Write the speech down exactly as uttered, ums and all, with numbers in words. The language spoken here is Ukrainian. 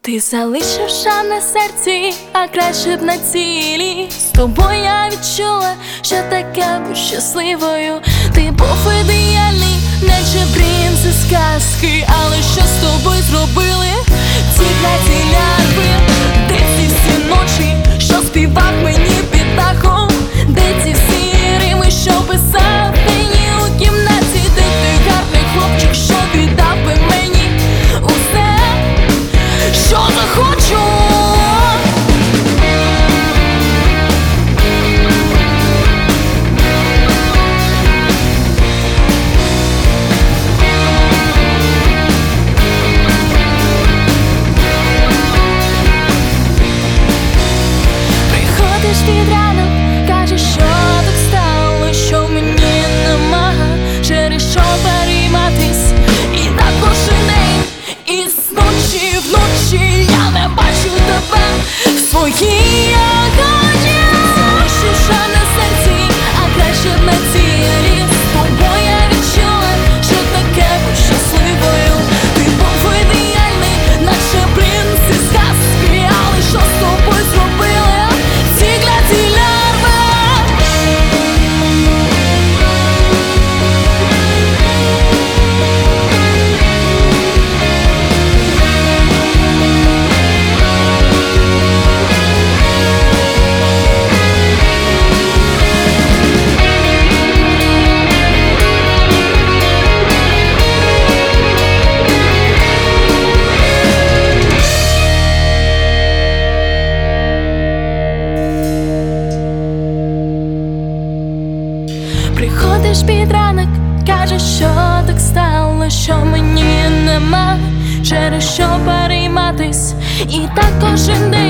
Ти залишив шрам на серці, а краще б на цілі. З тобою я відчула, що таке будь щасливою. Ти був ідеальний, наче принц із казки. Але що з тобою зробили ці кляті лярви? Де ці всі ночі, що співав мені під дахом? Де ці всі рими, що писав мені у кімнаті? Де ти гарний хлопчик, що віддав би мені усе, що захочу? Приходиш під ранок, кажеш, що так стало, що мені нема через що перейматись. І так кожен день, і зночі вночі я не бачу тебе в своїй огоні. Залишив шрам на серці, а краще б на тілі. З тобою я відчула, що таке будь щасливою. Ти був ідеальний, наче принц із казки. Але що з тобою зробили ці кляті лярви? Приходиш під ранок, кажеш, що так стало, що мені нема через що перейматись. І так кожен день.